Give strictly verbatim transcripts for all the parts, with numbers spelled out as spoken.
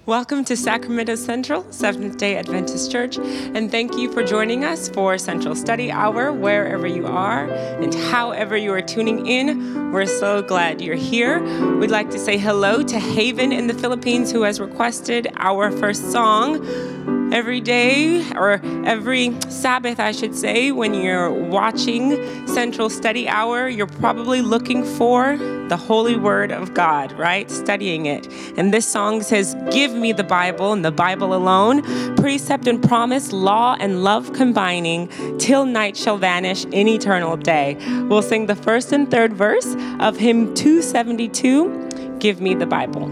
Welcome to Sacramento Central, Seventh-day Adventist Church, and thank you for joining us for Central Study Hour, wherever you are and however you are tuning in. We're so glad you're here. We'd like to say hello to Haven in the Philippines, who has requested our first song. Every day, or every Sabbath, I should say, when you're watching Central Study Hour, you're probably looking for the Holy Word of God, right? Studying it. And this song says, "Give me the Bible and the Bible alone, precept and promise, law and love combining, till night shall vanish in eternal day." We'll sing the first and third verse of hymn two seventy-two, "Give Me the Bible."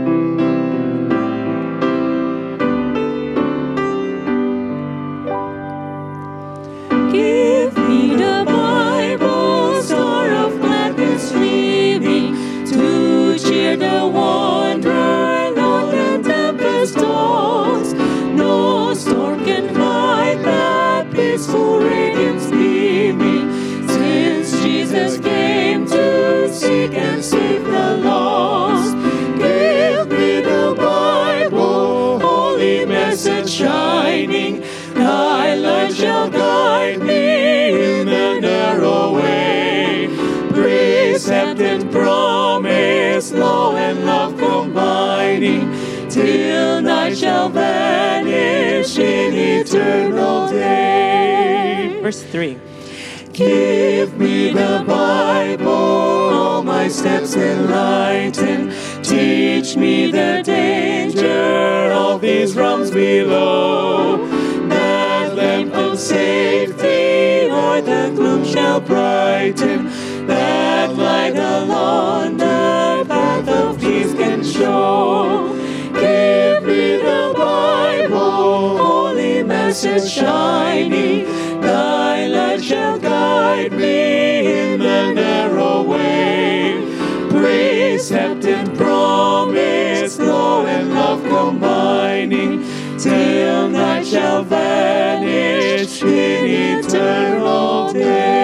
Give me the Bible, star of gladness streaming, to cheer the wanderer, not the tempest tossed. No storm can hide that peaceful radiance beaming, since Jesus came to seek and save the lost. Give me the Bible, holy message shining, thy light shall guide me in the narrow way. Precept and promise, law and love combining, till night shall vanish in eternal day. Verse three. Give me the Bible, all my steps enlighten. Teach me the danger of these realms below. That lamp of safety o'er the gloom shall brighten. That light along the path of peace can show. Give me the Bible, holy message shining. Thy light shall guide me in the narrow way. Precept and promise, law and love combining, till night shall vanish in eternal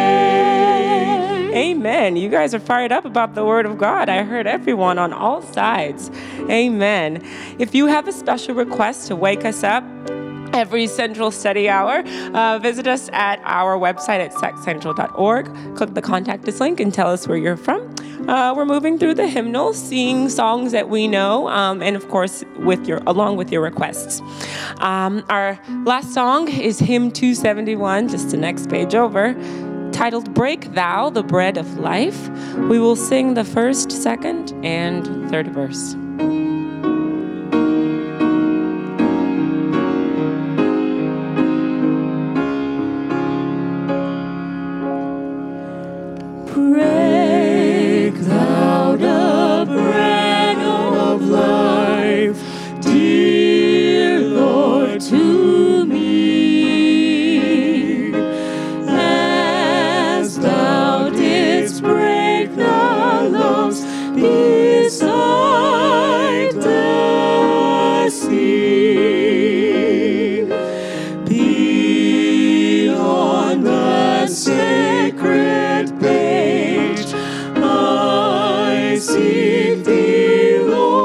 day. Amen. You guys are fired up about the Word of God. I heard everyone on all sides. Amen. If you have a special request to wake us up every Central Study Hour, uh, visit us at our website at sac central dot org. Click the Contact Us link and tell us where you're from. Uh, we're moving through the hymnals, singing songs that we know, um, and of course, with your along with your requests. Um, our last song is hymn two seventy-one, just the next page over, titled "Break Thou the Bread of Life." We will sing the first, second, and third verse. Break thou the bread of life, dear Lord, to me, as thou didst break the loaves beside the sea. Beyond the sacred page, I seek thee,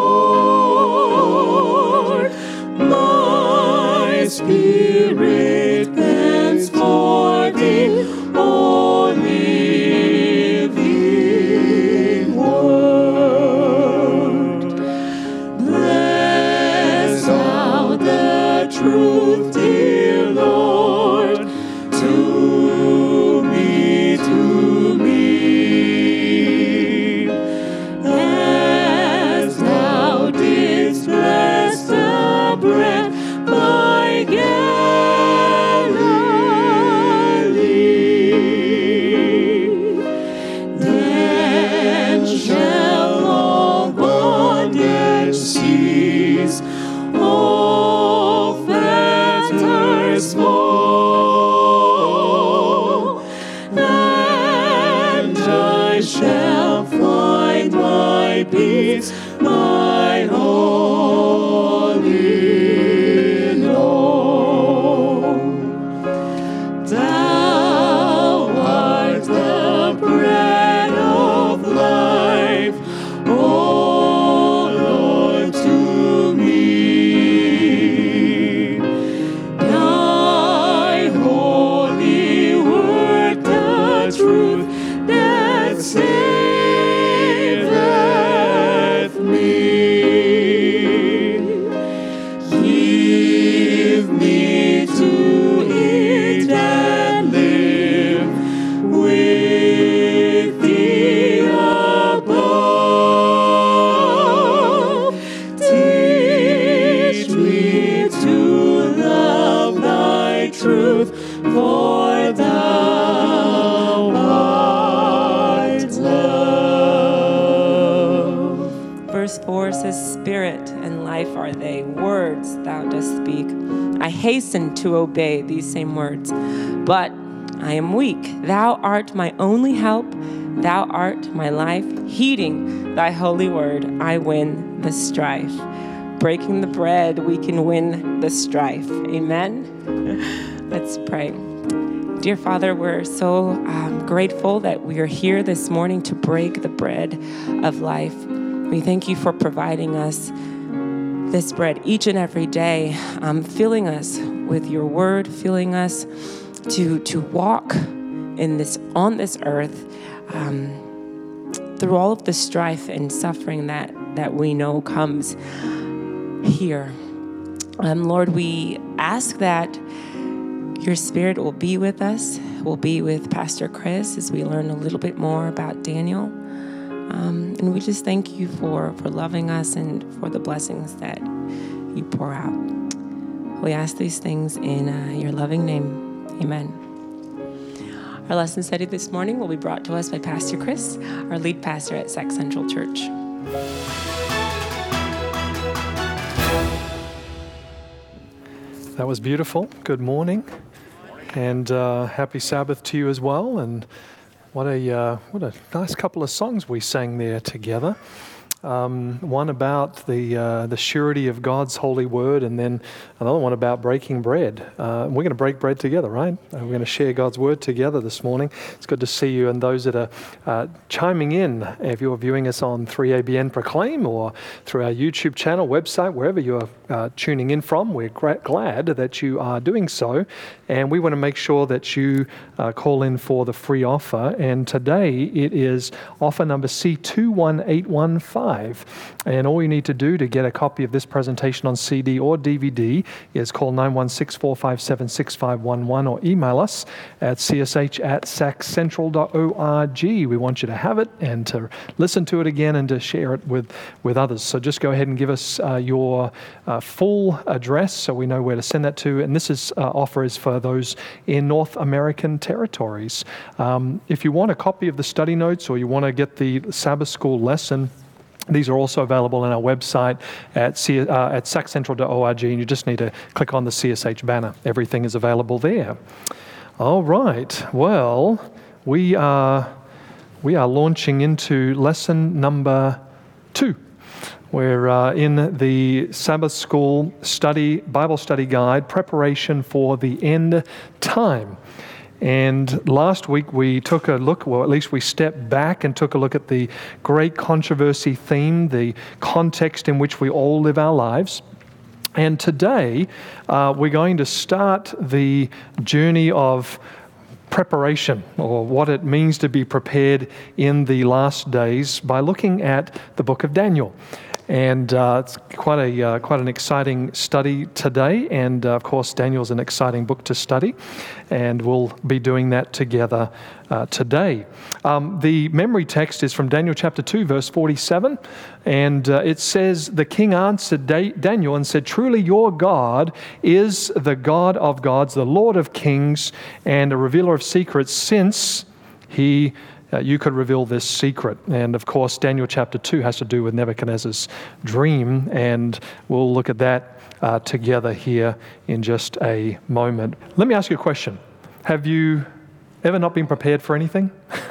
Lord. My spirit pants for thee, O living word. Bless thou the truth, dear Lord, to me, to me, as thou didst bless the bread by Galilee. Then shall all bondage cease, all fetters small, and I shall find my peace, my holy home. Thou art the bread of life, O Lord, to me. for thou art love. Verse four says, Spirit and life are they, words thou dost speak. I hasten to obey these same words, but I am weak. Thou art my only help. Thou art my life. Heeding thy holy word, I win the strife. Breaking the bread, we can win the strife. Amen. Let's pray. Dear Father, we're so um, grateful that we are here this morning to break the bread of life. We thank you for providing us this bread each and every day, um, filling us with your word, filling us to to walk in this on this earth um, through all of the strife and suffering that that we know comes here. Um, Lord, we ask that your Spirit will be with us, will be with Pastor Chris as we learn a little bit more about Daniel. Um, and we just thank you for, for loving us and for the blessings that you pour out. We ask these things in uh, your loving name. Amen. Our lesson study this morning will be brought to us by Pastor Chris, our lead pastor at Sac Central Church. That was beautiful. Good morning, and uh, happy Sabbath to you as well. And what a uh, what a nice couple of songs we sang there together. Um, one about the uh, the surety of God's holy word, and then another one about breaking bread. Uh, we're going to break bread together, right? Uh, we're going to share God's word together this morning. It's good to see you, and those that are uh, chiming in, if you're viewing us on three A B N Proclaim or through our YouTube channel, website, wherever you're uh, tuning in from, we're gra- glad that you are doing so, and we want to make sure that you uh, call in for the free offer. And today it is offer number C two one eight one five. And all you need to do to get a copy of this presentation on C D or D V D is call nine one six, four five seven, six five one one or email us at c s h at sac central dot org. We want you to have it and to listen to it again and to share it with, with others. So just go ahead and give us uh, your uh, full address so we know where to send that to. And this is uh, offer is for those in North American territories. Um, if you want a copy of the study notes or you want to get the Sabbath School lesson, these are also available on our website at, C, uh, at sac central dot org, and you just need to click on the C S H banner. Everything is available there. All right. Well, we are, we are launching into lesson number two. We're uh, in the Sabbath School study, Bible study guide, preparation for the end time. And last week we took a look, well, at least we stepped back and took a look at the great controversy theme, the context in which we all live our lives. And today uh, we're going to start the journey of preparation, or what it means to be prepared in the last days, by looking at the book of Daniel. And uh, it's quite a uh, quite an exciting study today, and uh, of course Daniel's an exciting book to study, and we'll be doing that together uh, today. Um, the memory text is from Daniel chapter two, verse forty-seven, and uh, it says, "The king answered da- Daniel and said, 'Truly your God is the God of gods, the Lord of kings, and a revealer of secrets, since he Uh, you could reveal this secret.'" And of course, Daniel chapter two has to do with Nebuchadnezzar's dream, and we'll look at that uh, together here in just a moment. Let me ask you a question. Have you ever not been prepared for anything?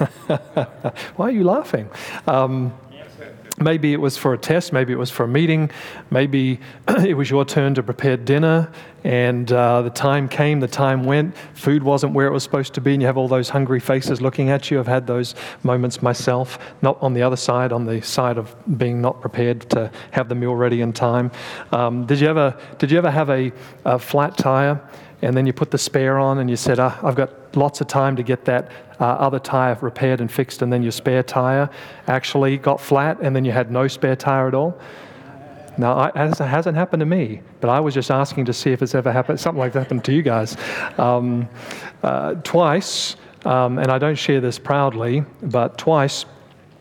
Why are you laughing? Um, Maybe it was for a test, maybe it was for a meeting, maybe it was your turn to prepare dinner, and uh, the time came, the time went, food wasn't where it was supposed to be, and you have all those hungry faces looking at you. I've had those moments myself, not on the other side, on the side of being not prepared to have the meal ready in time. Um, did you ever, did you ever have a, a flat tire, and then you put the spare on, and you said, ah, I've got lots of time to get that uh, other tire repaired and fixed, and then your spare tire actually got flat, and then you had no spare tire at all? Now, I, it hasn't happened to me, but I was just asking to see if it's ever happened, something like that happened to you guys. Um, uh, twice, um, and I don't share this proudly, but twice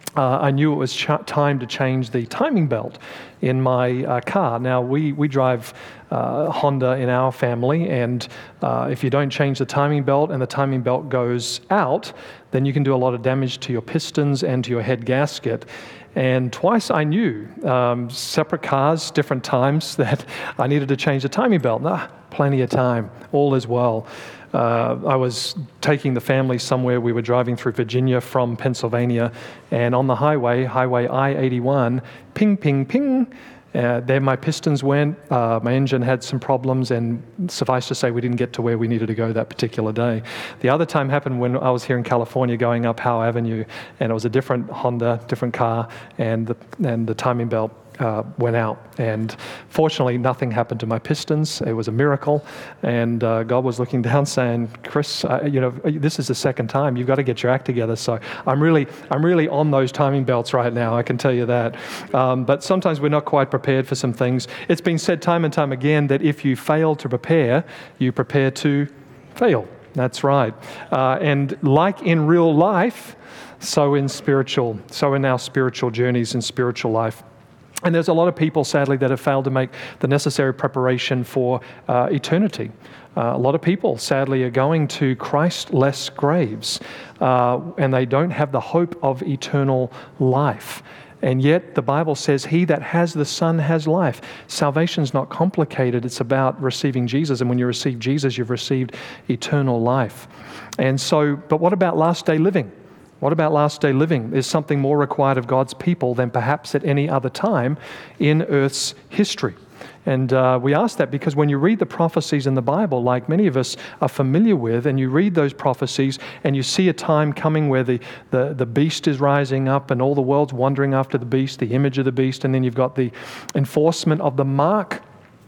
uh, I knew it was ch- time to change the timing belt in my uh, car. Now, we, we drive uh, Honda in our family, and uh, if you don't change the timing belt and the timing belt goes out, then you can do a lot of damage to your pistons and to your head gasket. And twice I knew, um, separate cars, different times, that I needed to change the timing belt. Nah, plenty of time, all is well. Uh, I was taking the family somewhere. We were driving through Virginia from Pennsylvania, and on the highway, Highway I eighty-one, ping, ping, ping, uh, there my pistons went. Uh, my engine had some problems, and suffice to say, we didn't get to where we needed to go that particular day. The other time happened when I was here in California going up Howe Avenue, and it was a different Honda, different car, and the, and the timing belt Uh, went out, and fortunately nothing happened to my pistons. It was a miracle, and uh, God was looking down saying, Chris, uh, you know, this is the second time. You've got to get your act together. So I'm really I'm really on those timing belts right now, I can tell you that. Um, but sometimes we're not quite prepared for some things. It's been said time and time again that if you fail to prepare, you prepare to fail. That's right. Uh, and like in real life, so in spiritual, so in our spiritual journeys and spiritual life. And there's a lot of people, sadly, that have failed to make the necessary preparation for uh, eternity. Uh, a lot of people, sadly, are going to Christ-less graves, uh, and they don't have the hope of eternal life. And yet, the Bible says, he that has the Son has life. Salvation's not complicated. It's about receiving Jesus. And when you receive Jesus, you've received eternal life. And so, but what about last day living? What about last day living? Is something more required of God's people than perhaps at any other time in Earth's history? And uh, we ask that because when you read the prophecies in the Bible, like many of us are familiar with, and you read those prophecies and you see a time coming where the, the, the beast is rising up and all the world's wandering after the beast, the image of the beast, and then you've got the enforcement of the mark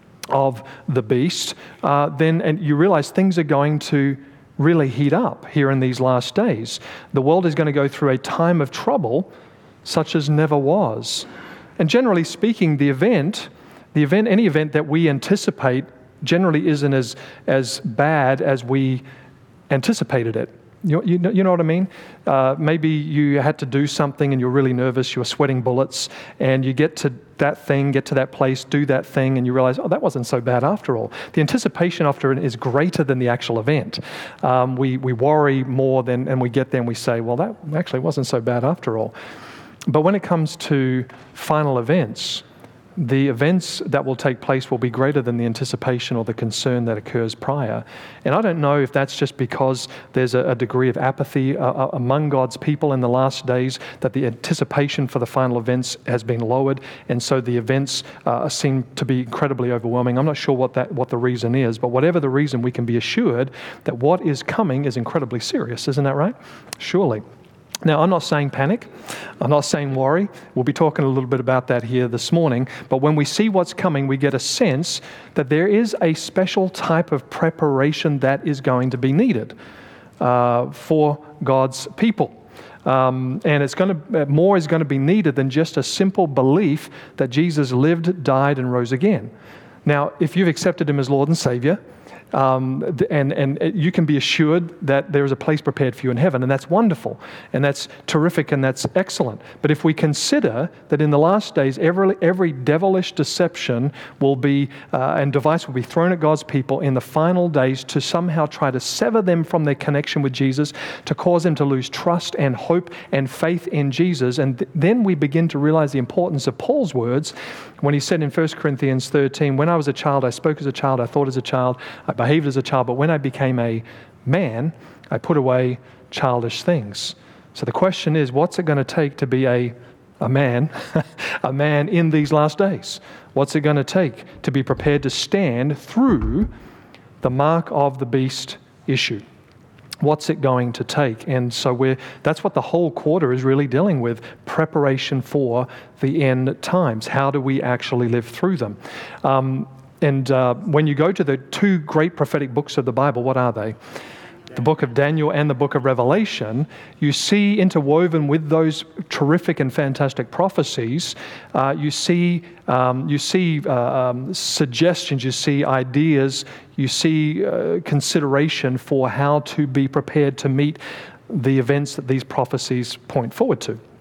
of the beast, uh, then and you realize things are going to really heat up here in these last days. The world is going to go through a time of trouble such as never was. And generally speaking, the event, the event, any event that we anticipate generally isn't as, as bad as we anticipated it. You, you, know, you know what I mean? Uh, maybe you had to do something and you're really nervous, you're sweating bullets, and you get to that thing, get to that place, do that thing, and you realize, oh, that wasn't so bad after all. The anticipation after it is greater than the actual event. Um, we, we worry more than, and we get there and we say, well, that actually wasn't so bad after all. But when it comes to final events, the events that will take place will be greater than the anticipation or the concern that occurs prior. And I don't know if that's just because there's a, a degree of apathy uh, among God's people in the last days, that the anticipation for the final events has been lowered, and so the events uh, seem to be incredibly overwhelming. I'm not sure what that what the reason is, but whatever the reason, we can be assured that what is coming is incredibly serious. Isn't that right? Surely. Now, I'm not saying panic. I'm not saying worry. We'll be talking a little bit about that here this morning. But when we see what's coming, we get a sense that there is a special type of preparation that is going to be needed uh, for God's people. Um, and it's going to more is going to be needed than just a simple belief that Jesus lived, died, and rose again. Now, if you've accepted him as Lord and Savior, Um, and, and you can be assured that there is a place prepared for you in heaven, and that's wonderful, and that's terrific, and that's excellent. But if we consider that in the last days, every, every devilish deception will be, uh, and device will be thrown at God's people in the final days to somehow try to sever them from their connection with Jesus, to cause them to lose trust and hope and faith in Jesus, and th- then we begin to realize the importance of Paul's words when he said in First Corinthians thirteen, when I was a child, I spoke as a child, I thought as a child, I behaved as a child, but when I became a man, I put away childish things. So the question is, what's it going to take to be a, a man, a man in these last days? What's it going to take to be prepared to stand through the mark of the beast issue? What's it going to take? And so we're, that's what the whole quarter is really dealing with, preparation for the end times. How do we actually live through them? Um, and uh, when you go to the two great prophetic books of the Bible, what are they? The book of Daniel and the book of Revelation, you see interwoven with those terrific and fantastic prophecies, uh, you see um, you see uh, um, suggestions, you see ideas, you see uh, consideration for how to be prepared to meet the events that these prophecies point forward to.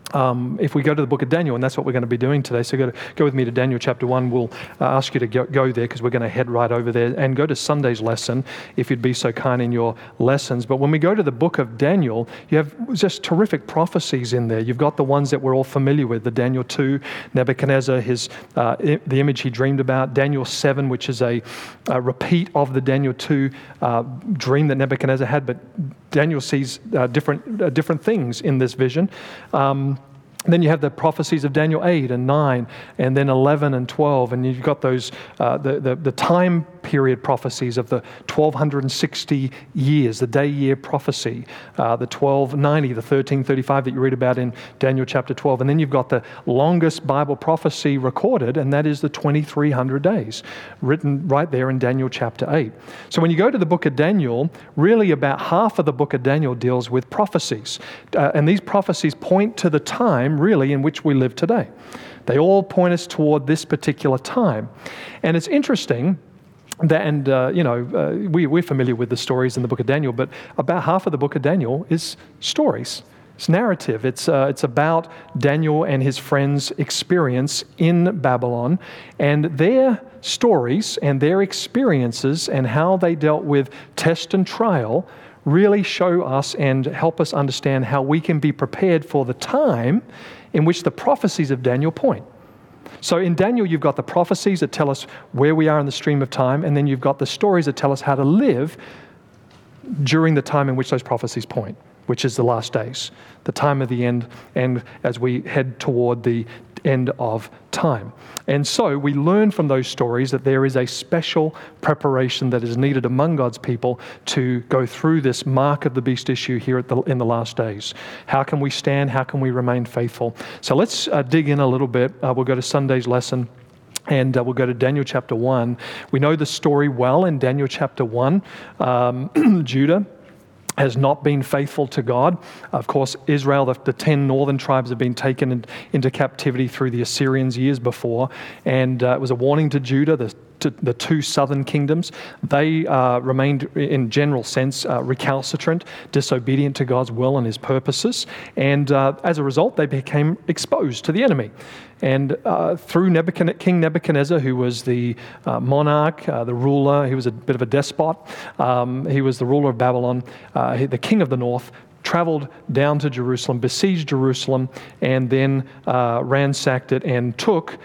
Um, if we go to the book of Daniel, and that's what we're going to be doing today, so go, to, go with me to Daniel chapter one. We'll uh, ask you to go, go there because we're going to head right over there, and go to Sunday's lesson if you'd be so kind in your lessons. But when we go to the book of Daniel, you have just terrific prophecies in there. You've got the ones that we're all familiar with, the Daniel two, Nebuchadnezzar, his uh, I- the image he dreamed about, Daniel seven, which is a, a repeat of the Daniel two uh, dream that Nebuchadnezzar had, but Daniel sees uh, different uh, different things in this vision. Um, Then you have the prophecies of Daniel eight and nine, and then eleven and twelve, and you've got those uh, the, the the time period prophecies of the twelve sixty years, the day-year prophecy, uh, the twelve ninety, the thirteen thirty-five that you read about in Daniel chapter twelve, and then you've got the longest Bible prophecy recorded, and that is the twenty-three hundred days, written right there in Daniel chapter eight. So when you go to the book of Daniel, really about half of the book of Daniel deals with prophecies, uh, and these prophecies point to the time really in which we live today. They all point us toward this particular time. And it's interesting that, and uh, you know, uh, we, we're familiar with the stories in the book of Daniel, but about half of the book of Daniel is stories. It's narrative. It's uh, it's about Daniel and his friends' experience in Babylon, and their stories and their experiences and how they dealt with test and trial really show us and help us understand how we can be prepared for the time in which the prophecies of Daniel point. So in Daniel, you've got the prophecies that tell us where we are in the stream of time, and then you've got the stories that tell us how to live during the time in which those prophecies point, which is the last days, the time of the end, and as we head toward the end of time. And so we learn from those stories that there is a special preparation that is needed among God's people to go through this mark of the beast issue here at the, in the last days. How can we stand? How can we remain faithful? So let's uh, dig in a little bit. Uh, we'll go to Sunday's lesson. And uh, we'll go to Daniel chapter one. We know the story well in Daniel chapter one. Um, Judah has not been faithful to God. Of course, Israel, the, the ten northern tribes have been taken in, into captivity through the Assyrians years before. And uh, it was a warning to Judah, the, to the two southern kingdoms. They uh, remained, in general sense, uh, recalcitrant, disobedient to God's will and his purposes. And uh, as a result, they became exposed to the enemy. And uh, through Nebuchadnezzar, King Nebuchadnezzar, who was the uh, monarch, uh, the ruler, he was a bit of a despot. Um, he was the ruler of Babylon, uh, he, the king of the north, traveled down to Jerusalem, besieged Jerusalem, and then uh, ransacked it and took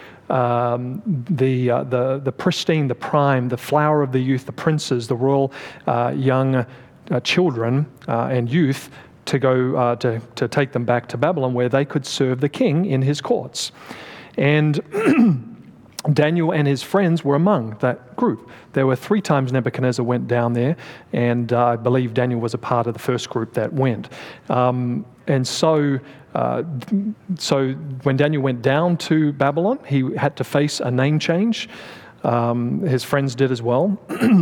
um, the, uh, the, the pristine, the prime, the flower of the youth, the princes, the royal uh, young uh, children uh, and youth, to go uh, to, to take them back to Babylon, where they could serve the king in his courts. And Daniel and his friends were among that group. There were three times Nebuchadnezzar went down there, and uh, I believe Daniel was a part of the first group that went. Um, and so, uh, so when Daniel went down to Babylon, he had to face a name change. Um, his friends did as well.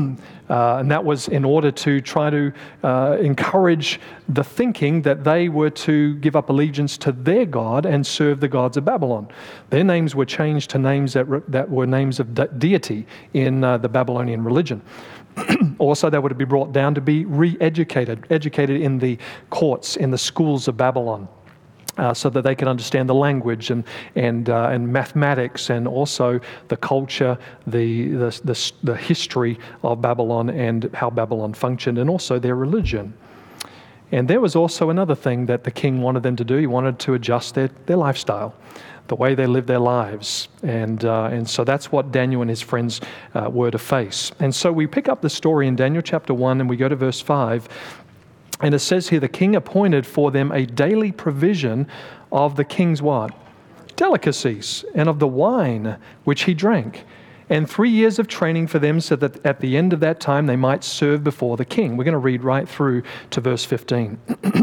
uh, and that was in order to try to uh, encourage the thinking that they were to give up allegiance to their God and serve the gods of Babylon. Their names were changed to names that, re- that were names of de- deity in uh, the Babylonian religion. Also, they were to be brought down to be re-educated, educated in the courts, in the schools of Babylon. Uh, so that they can understand the language and and uh, and mathematics, and also the culture, the, the the the history of Babylon and how Babylon functioned, and also their religion. And there was also another thing that the king wanted them to do. He wanted to adjust their, their lifestyle, the way they lived their lives. And uh, and so that's what Daniel and his friends uh, were to face. And so we pick up the story in Daniel chapter one, and we go to verse five. And it says here, the king appointed for them a daily provision of the king's what? Delicacies, and of the wine which he drank, and three years of training for them, so that at the end of that time they might serve before the king. We're going to read right through to verse fifteen.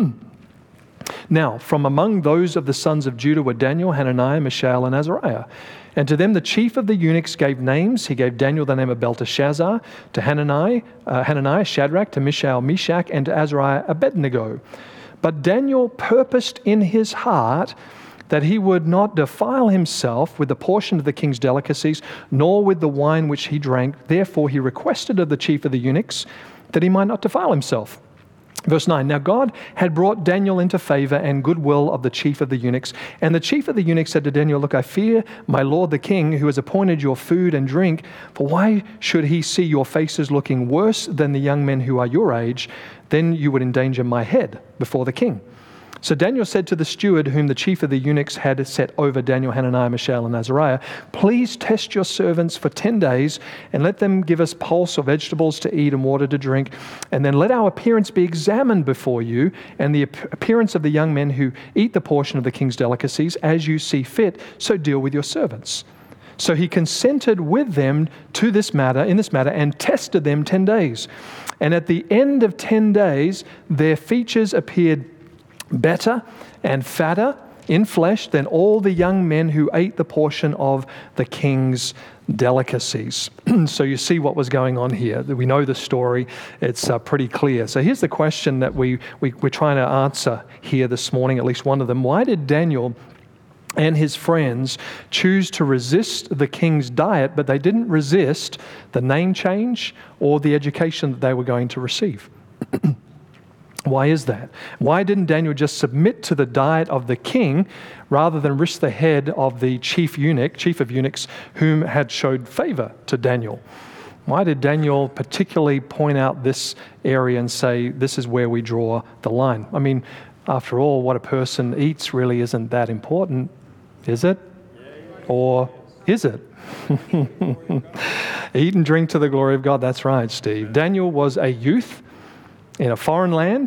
Now, from among those of the sons of Judah were Daniel, Hananiah, Mishael, and Azariah. And to them the chief of the eunuchs gave names. He gave Daniel the name of Belteshazzar, to Hananiah, uh, Hananiah Shadrach, to Mishael Meshach, and to Azariah Abednego. But Daniel purposed in his heart that he would not defile himself with the portion of the king's delicacies, nor with the wine which he drank. Therefore he requested of the chief of the eunuchs that he might not defile himself. Verse nine, now God had brought Daniel into favor and goodwill of the chief of the eunuchs. And the chief of the eunuchs said to Daniel, look, I fear my lord the king, who has appointed your food and drink, for why should he see your faces looking worse than the young men who are your age? Then you would endanger my head before the king. So Daniel said to the steward whom the chief of the eunuchs had set over Daniel, Hananiah, Mishael, and Azariah, please test your servants for ten days and let them give us pulse or vegetables to eat and water to drink. And then let our appearance be examined before you and the appearance of the young men who eat the portion of the king's delicacies as you see fit. So deal with your servants. So he consented with them to this matter, in this matter, and tested them ten days. And at the end of ten days, their features appeared better and fatter in flesh than all the young men who ate the portion of the king's delicacies. So you see what was going on here. We know the story. It's uh, pretty clear. So here's the question that we, we, we're trying to answer here this morning, at least one of them. Why did Daniel and his friends choose to resist the king's diet, but they didn't resist the name change or the education that they were going to receive? Why is that? Why didn't Daniel just submit to the diet of the king rather than risk the head of the chief eunuch, chief of eunuchs, whom had showed favor to Daniel? Why did Daniel particularly point out this area and say, this is where we draw the line? I mean, after all, what a person eats really isn't that important, is it? Or is it? Eat and drink to the glory of God. That's right, Steve. Daniel was a youth in a foreign land,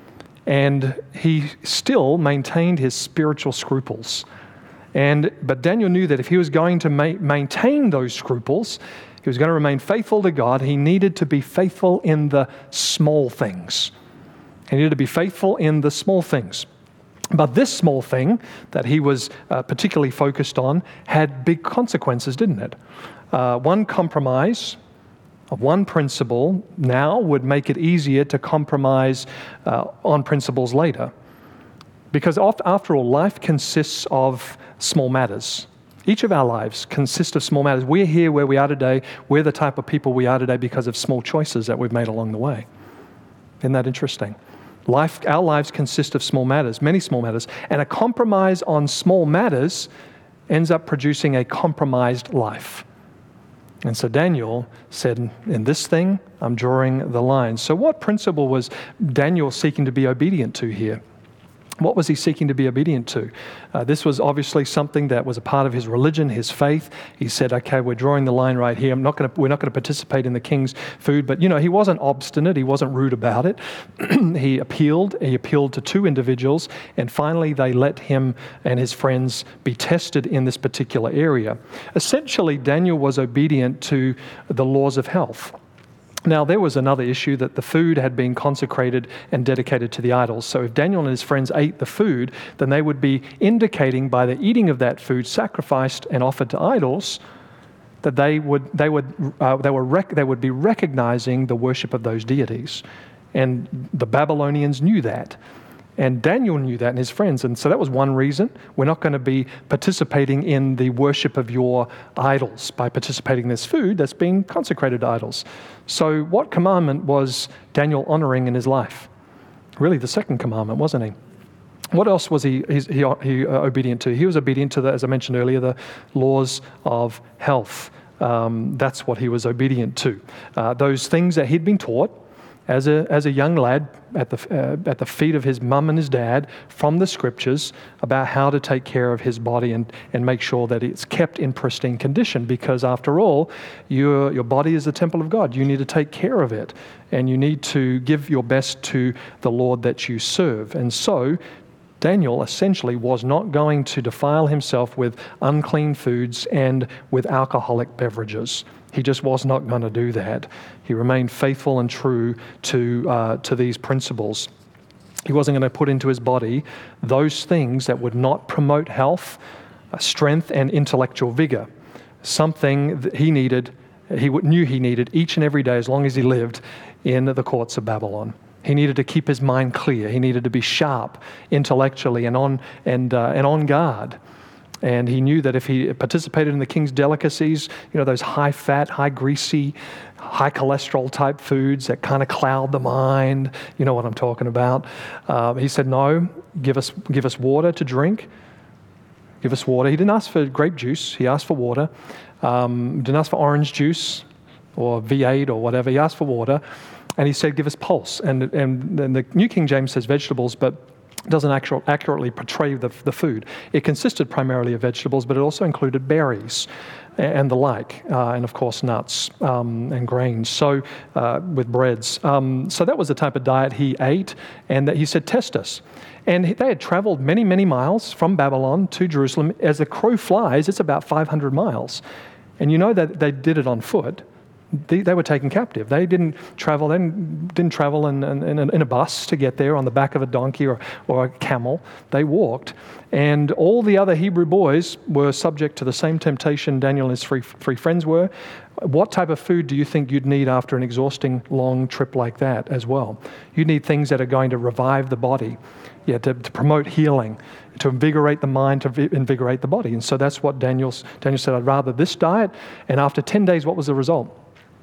and he still maintained his spiritual scruples. And but Daniel knew that if he was going to ma- maintain those scruples, he was going to remain faithful to God, he needed to be faithful in the small things. He needed to be faithful in the small things. But this small thing that he was uh, particularly focused on had big consequences, didn't it? Uh, one compromise of one principle now would make it easier to compromise uh, on principles later. Because after all, life consists of small matters. Each of our lives consists of small matters. We're here where we are today. We're the type of people we are today because of small choices that we've made along the way. Isn't that interesting? Life, our lives consist of small matters, many small matters. And a compromise on small matters ends up producing a compromised life. And so Daniel said, in this thing, I'm drawing the line. So what principle was Daniel seeking to be obedient to here? What was he seeking to be obedient to? Uh, this was obviously something that was a part of his religion, his faith. He said, okay, we're drawing the line right here. I'm not going to, we're not going to participate in the king's food. But, you know, he wasn't obstinate. He wasn't rude about it. He appealed. He appealed to two individuals. And finally, they let him and his friends be tested in this particular area. Essentially, Daniel was obedient to the laws of health. Now, there was another issue that the food had been consecrated and dedicated to the idols. So if Daniel and his friends ate the food, then they would be indicating by the eating of that food sacrificed and offered to idols that they would they would uh, they were rec- they would be recognizing the worship of those deities. And the Babylonians knew that. And Daniel knew that and his friends. And so that was one reason. We're not going to be participating in the worship of your idols by participating in this food that's being consecrated to idols. So what commandment was Daniel honoring in his life? Really the second commandment, wasn't he? What else was he, he, he, he uh, obedient to? He was obedient to, the, as I mentioned earlier, the laws of health. Um, that's what he was obedient to. Uh, those things that he'd been taught As a as a young lad at the uh, at the feet of his mum and his dad from the scriptures about how to take care of his body and, and make sure that it's kept in pristine condition, because after all, your your body is the temple of God. You need to take care of it, and you need to give your best to the Lord that you serve. And so Daniel essentially was not going to defile himself with unclean foods and with alcoholic beverages. He just was not going to do that. He remained faithful and true to uh, to these principles. He wasn't going to put into his body those things that would not promote health, uh, strength, and intellectual vigor. Something that he needed, he knew he needed each and every day as long as he lived in the courts of Babylon. He needed to keep his mind clear. He needed to be sharp intellectually and on and uh, and on guard. And he knew that if he participated in the king's delicacies, you know, those high-fat, high-greasy, high-cholesterol type foods that kind of cloud the mind, you know what I'm talking about. Uh, he said, no, give us, give us water to drink. Give us water. He didn't ask for grape juice. He asked for water. Um, didn't ask for orange juice or V eight or whatever. He asked for water. And he said, give us pulse. And, and, and the New King James says vegetables, but doesn't actual, accurately portray the, the food. It consisted primarily of vegetables, but it also included berries and the like, uh, and of course nuts um, and grains, so uh, with breads. Um, so that was the type of diet he ate, and that he said, test us. And they had traveled many, many miles from Babylon to Jerusalem. As the crow flies, it's about five hundred miles. And you know that they did it on foot. They, they were taken captive. They didn't travel. They didn't, didn't travel in, in, in a bus to get there on the back of a donkey or, or a camel. They walked. And all the other Hebrew boys were subject to the same temptation Daniel and his three, three friends were. What type of food do you think you'd need after an exhausting long trip like that as well? You need things that are going to revive the body, yeah, to, to promote healing, to invigorate the mind, to vi- invigorate the body. And so that's what Daniel's, Daniel said, I'd rather this diet. And after ten days, what was the result?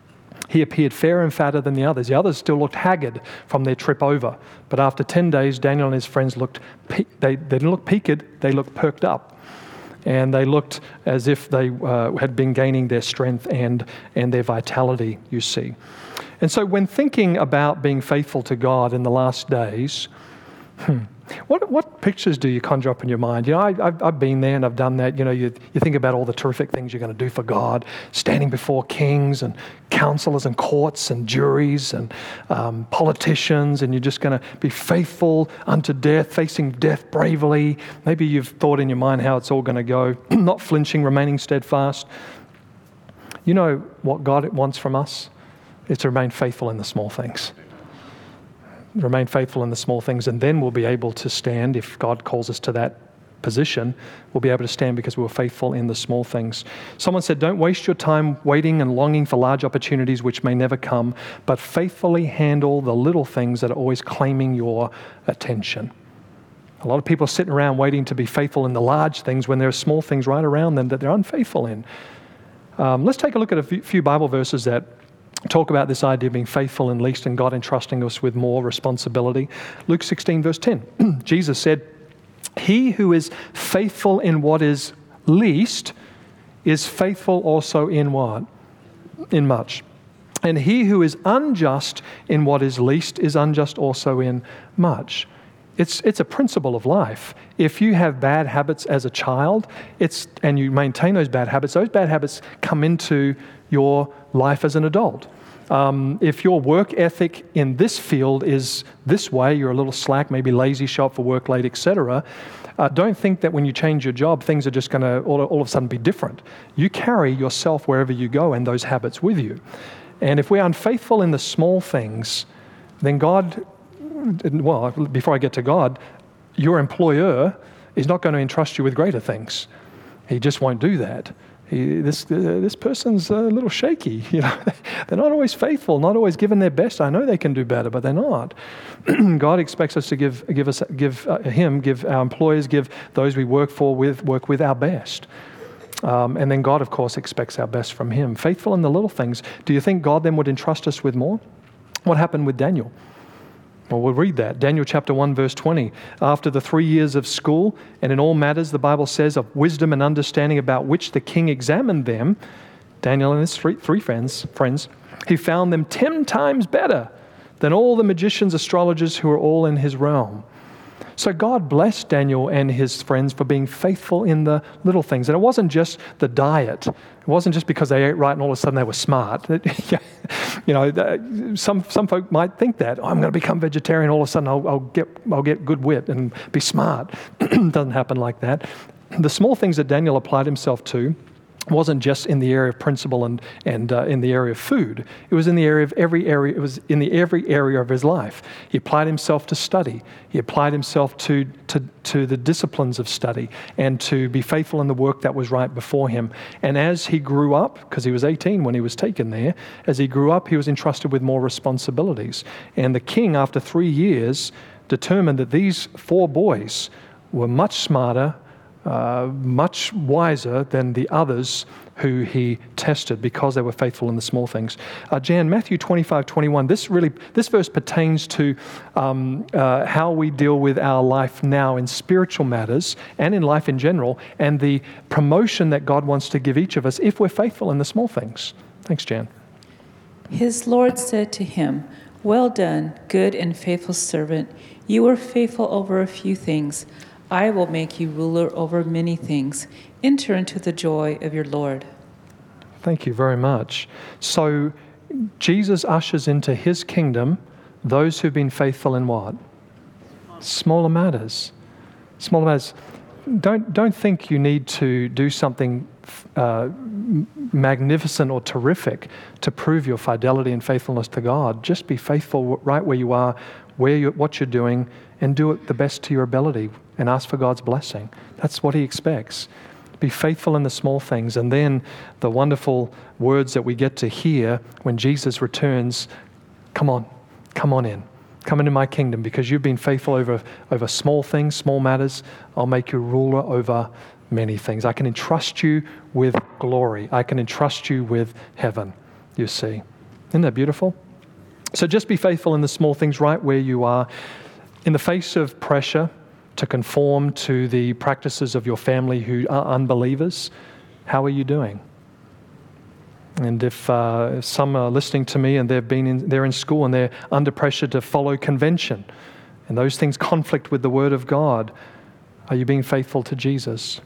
He appeared fairer and fatter than the others. The others still looked haggard from their trip over. But after ten days, Daniel and his friends looked, pe- they, they didn't look peaked, they looked perked up. And they looked as if they uh, had been gaining their strength and, and their vitality, you see. And so when thinking about being faithful to God in the last days, hmm, What what pictures do you conjure up in your mind? You know, I, I've, I've been there and I've done that. You know, you, you think about all the terrific things you're going to do for God, standing before kings and counselors and courts and juries and um, politicians, and you're just going to be faithful unto death, facing death bravely. Maybe you've thought in your mind how it's all going to go, not flinching, remaining steadfast. You know what God wants from us? Is to remain faithful in the small things. Remain faithful in the small things, and then we'll be able to stand. If God calls us to that position, we'll be able to stand because we were faithful in the small things. Someone said, don't waste your time waiting and longing for large opportunities which may never come, but faithfully handle the little things that are always claiming your attention. A lot of people are sitting around waiting to be faithful in the large things when there are small things right around them that they're unfaithful in. Um, let's take a look at a few Bible verses that talk about this idea of being faithful in least and God entrusting us with more responsibility. Luke sixteen, verse ten. Jesus said, he who is faithful in what is least is faithful also in what? In much. And he who is unjust in what is least is unjust also in much. It's it's a principle of life. If you have bad habits as a child, it's and you maintain those bad habits, those bad habits come into your life as an adult. Um, if your work ethic in this field is this way, you're a little slack, maybe lazy, show up for work late, et cetera, uh, don't think that when you change your job, things are just going to all, all of a sudden be different. You carry yourself wherever you go and those habits with you. And if we're unfaithful in the small things, then God, well, before I get to God, your employer is not going to entrust you with greater things. He just won't do that. He, this uh, this person's a little shaky. You know, they're not always faithful, not always giving their best. I know they can do better, but they're not. God expects us to give give us give uh, Him, give our employers, give those we work for with work with our best. Um, and then God, of course, expects our best from Him. Faithful in the little things. Do you think God then would entrust us with more? What happened with Daniel? Well, we'll read that. Daniel chapter one, verse twenty. After the three years of school, and in all matters, the Bible says, of wisdom and understanding about which the king examined them, Daniel and his three, three friends, friends, he found them ten times better than all the magicians, astrologers who were all in his realm. So God blessed Daniel and his friends for being faithful in the little things. And it wasn't just the diet. It wasn't just because they ate right and all of a sudden they were smart. You know, some some folk might think that, oh, I'm going to become vegetarian, all of a sudden I'll, I'll get I'll get good wit and be smart. It doesn't happen like that. The small things that Daniel applied himself to wasn't just in the area of principle and and uh, in the area of food. It was in the area of every area. It was in the every area of his life. He applied himself to study. He applied himself to to to the disciplines of study and to be faithful in the work that was right before him. And as he grew up, because he was eighteen when he was taken there, as he grew up, he was entrusted with more responsibilities. And the king, after three years, determined that these four boys were much smarter, uh, much wiser than the others who he tested because they were faithful in the small things. Uh, Jan, Matthew twenty-five, twenty-one, this really, this verse pertains to um, uh, how we deal with our life now in spiritual matters and in life in general, and the promotion that God wants to give each of us if we're faithful in the small things. Thanks, Jan. His Lord said to him, "Well done, good and faithful servant. You were faithful over a few things. I will make you ruler over many things. Enter into the joy of your Lord." Thank you very much. So Jesus ushers into his kingdom those who've been faithful in what? Smaller matters. Smaller matters. Don't, don't think you need to do something uh, magnificent or terrific to prove your fidelity and faithfulness to God. Just be faithful right where you are, where you, what you're doing, and do it the best to your ability and ask for God's blessing. That's what he expects. Be faithful in the small things. And then the wonderful words that we get to hear when Jesus returns, come on, come on in. Come into my kingdom because you've been faithful over, over small things, small matters. I'll make you ruler over many things. I can entrust you with glory. I can entrust you with heaven, you see. Isn't that beautiful? So just be faithful in the small things right where you are. In the face of pressure to conform to the practices of your family who are unbelievers, how are you doing? And if, uh, if some are listening to me and they've been in, they're in school and they're under pressure to follow convention, and those things conflict with the Word of God, are you being faithful to Jesus?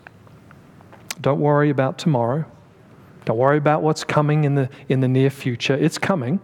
Don't worry about tomorrow. Don't worry about what's coming in the in the near future. It's coming.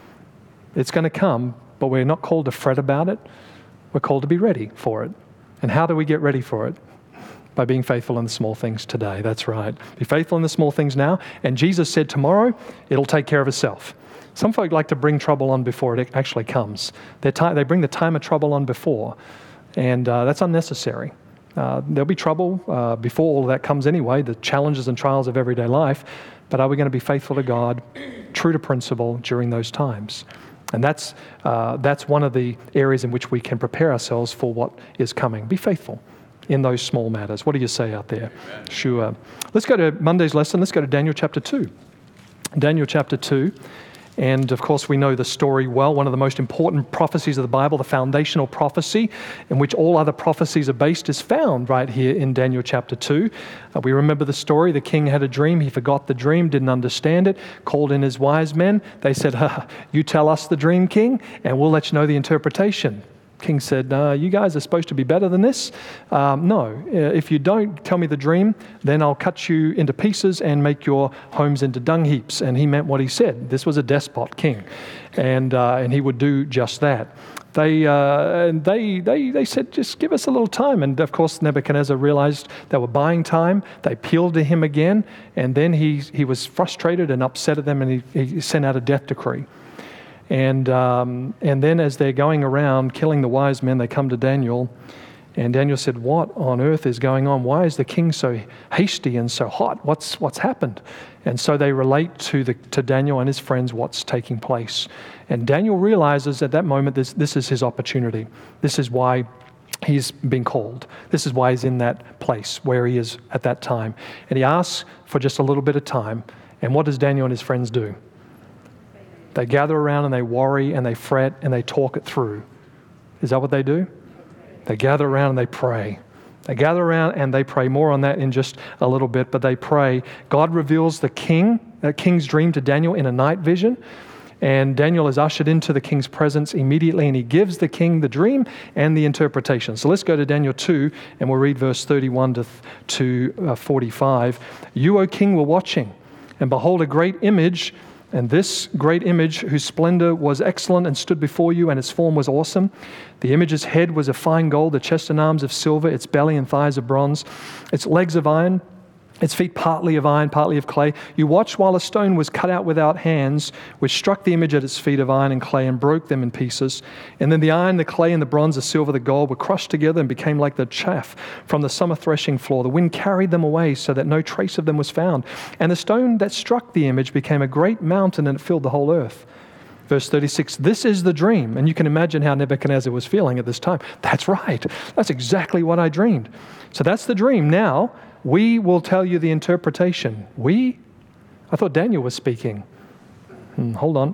It's going to come, but we're not called to fret about it. We're called to be ready for it. And how do we get ready for it? By being faithful in the small things today. That's right. Be faithful in the small things now. And Jesus said tomorrow, it'll take care of itself. Some folk like to bring trouble on before it actually comes. They they bring the time of trouble on before, and uh, that's unnecessary. Uh, there'll be trouble uh, before all of that comes anyway, the challenges and trials of everyday life. But are we going to be faithful to God, true to principle during those times? And that's uh, that's one of the areas in which we can prepare ourselves for what is coming. Be faithful in those small matters. What do you say out there? Amen. Sure. Let's go to Monday's lesson. Let's go to Daniel chapter two. Daniel chapter two. And of course, we know the story well. One of the most important prophecies of the Bible, the foundational prophecy in which all other prophecies are based, is found right here in Daniel chapter two. Uh, we remember the story. The king had a dream. He forgot the dream, didn't understand it, called in his wise men. They said, ha, you tell us the dream, king, and we'll let you know the interpretation. King said, uh, you guys are supposed to be better than this. Um, no, if you don't tell me the dream, then I'll cut you into pieces and make your homes into dung heaps. And he meant what he said. This was a despot king, and uh, and he would do just that. They uh, they they they said, just give us a little time. And of course, Nebuchadnezzar realized they were buying time. They appealed to him again, and then he he was frustrated and upset at them, and he, he sent out a death decree. And um, and then as they're going around killing the wise men, they come to Daniel. And Daniel said, what on earth is going on? Why is the king so hasty and so hot? What's what's happened? And so they relate to the to Daniel and his friends what's taking place. And Daniel realizes at that moment this, this is his opportunity. This is why he's been called. This is why he's in that place where he is at that time. And he asks for just a little bit of time. And what does Daniel and his friends do? They gather around and they worry and they fret and they talk it through. Is that what they do? They gather around and they pray. They gather around and they pray. More on that in just a little bit, but they pray. God reveals the king, the king's dream to Daniel in a night vision. And Daniel is ushered into the king's presence immediately, and he gives the king the dream and the interpretation. So let's go to Daniel two, and we'll read verse thirty-one to forty-five. You, O king, were watching, and behold, a great image. And this great image, whose splendor was excellent and stood before you, and its form was awesome. The image's head was of fine gold, the chest and arms of silver, its belly and thighs of bronze, its legs of iron, its feet partly of iron, partly of clay. You watched while a stone was cut out without hands, which struck the image at its feet of iron and clay and broke them in pieces. And then the iron, the clay, and the bronze, the silver, the gold were crushed together and became like the chaff from the summer threshing floor. The wind carried them away so that no trace of them was found. And the stone that struck the image became a great mountain, and it filled the whole earth. Verse thirty-six, this is the dream. And you can imagine how Nebuchadnezzar was feeling at this time. That's right. That's exactly what I dreamed. So that's the dream. Now, we will tell you the interpretation. We? I thought Daniel was speaking. Hmm, hold on.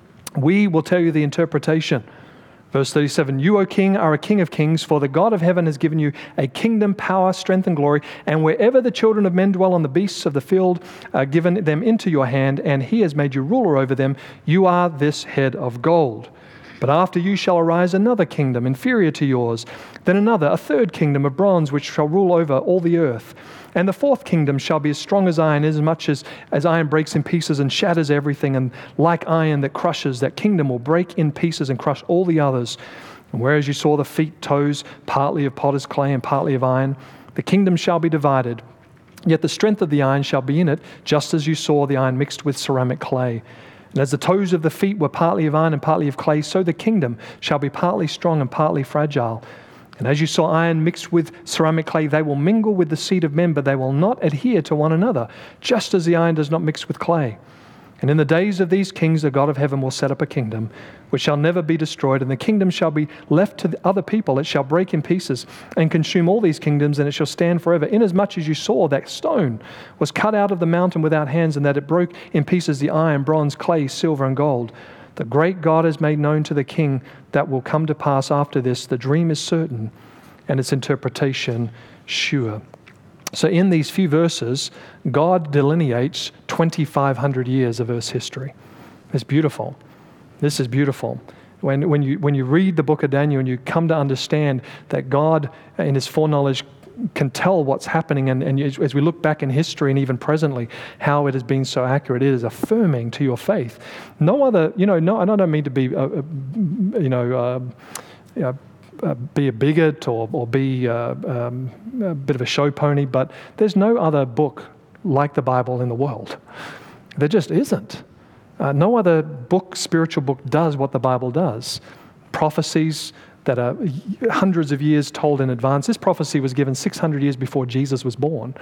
We will tell you the interpretation. Verse thirty-seven, you, O king, are a king of kings, for the God of heaven has given you a kingdom, power, strength, and glory. And wherever the children of men dwell on the beasts of the field, uh, given them into your hand, and he has made you ruler over them. You are this head of gold. But after you shall arise another kingdom, inferior to yours, then another, a third kingdom of bronze, which shall rule over all the earth. And the fourth kingdom shall be as strong as iron, as much as, as iron breaks in pieces and shatters everything. And like iron that crushes, that kingdom will break in pieces and crush all the others. And whereas you saw the feet, toes, partly of potter's clay and partly of iron, the kingdom shall be divided. Yet the strength of the iron shall be in it, just as you saw the iron mixed with ceramic clay. And as the toes of the feet were partly of iron and partly of clay, so the kingdom shall be partly strong and partly fragile. And as you saw iron mixed with ceramic clay, they will mingle with the seed of men, but they will not adhere to one another, just as the iron does not mix with clay. And in the days of these kings, the God of heaven will set up a kingdom which shall never be destroyed, and the kingdom shall be left to the other people. It shall break in pieces and consume all these kingdoms, and it shall stand forever. Inasmuch as you saw that stone was cut out of the mountain without hands, and that it broke in pieces the iron, bronze, clay, silver, and gold. The great God has made known to the king that will come to pass after this. The dream is certain, and its interpretation sure. So in these few verses, God delineates twenty-five hundred years of Earth's history. It's beautiful. This is beautiful. When, when, you, when you read the book of Daniel and you come to understand that God, in his foreknowledge, can tell what's happening, and, and as we look back in history and even presently, how it has been so accurate, it is affirming to your faith. No other, you know, no, I don't mean to be, uh, you know, uh, you know Uh, be a bigot or, or be uh, um, a bit of a show pony, but there's no other book like the Bible in the world. There just isn't. Uh, no other book, spiritual book, does what the Bible does. Prophecies that are hundreds of years told in advance. This prophecy was given six hundred years before Jesus was born.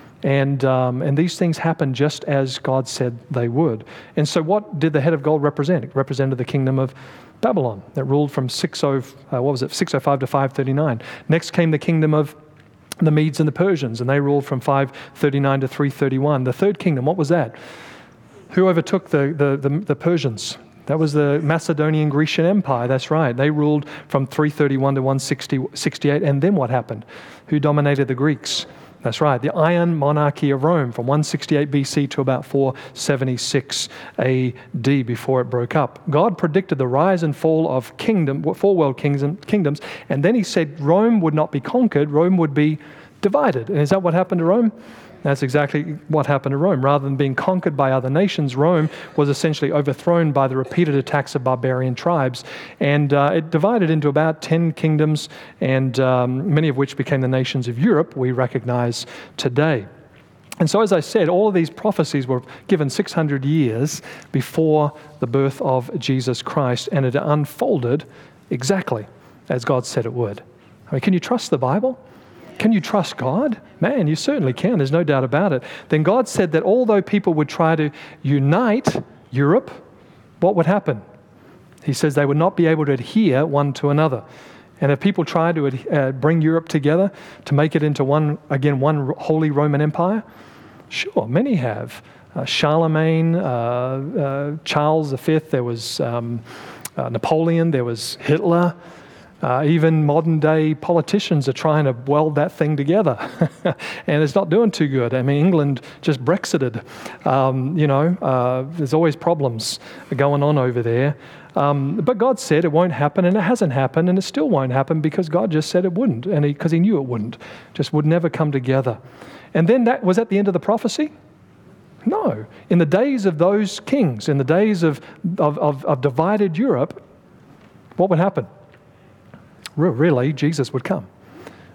And um, and these things happened just as God said they would. And so what did the head of gold represent? It represented the kingdom of Babylon that ruled from six oh, uh, what was it, six oh five to five thirty-nine. Next came the kingdom of the Medes and the Persians, and they ruled from five thirty-nine to three thirty-one. The third kingdom, what was that? Who overtook the, the, the, the Persians? That was the Macedonian Grecian Empire, that's right. They ruled from three thirty-one to one sixty-eight, and then what happened? Who dominated the Greeks? That's right, the Iron Monarchy of Rome from one sixty-eight B C to about four seventy-six A D before it broke up. God predicted the rise and fall of kingdom, four world kingdoms, and then he said Rome would not be conquered, Rome would be divided. And is that what happened to Rome? That's exactly what happened to Rome. Rather than being conquered by other nations, Rome was essentially overthrown by the repeated attacks of barbarian tribes. And uh, it divided into about ten kingdoms, and um, many of which became the nations of Europe we recognize today. And so, as I said, all of these prophecies were given six hundred years before the birth of Jesus Christ, and it unfolded exactly as God said it would. I mean, can you trust the Bible? Can you trust God? Man, you certainly can. There's no doubt about it. Then God said that although people would try to unite Europe, what would happen? He says they would not be able to adhere one to another. And if people tried to uh, bring Europe together to make it into one, again, one Holy Roman Empire, sure, many have. Uh, Charlemagne, uh, uh, Charles the Fifth, there was um, uh, Napoleon, there was Hitler. Uh, even modern-day politicians are trying to weld that thing together, and it's not doing too good. I mean, England just Brexited. Um, you know, uh, there's always problems going on over there. Um, but God said it won't happen, and it hasn't happened, and it still won't happen because God just said it wouldn't, and because he, he knew it wouldn't. Just would never come together. And then that was that the end of the prophecy? No. In the days of those kings, in the days of, of, of, of divided Europe, what would happen? Really, Jesus would come.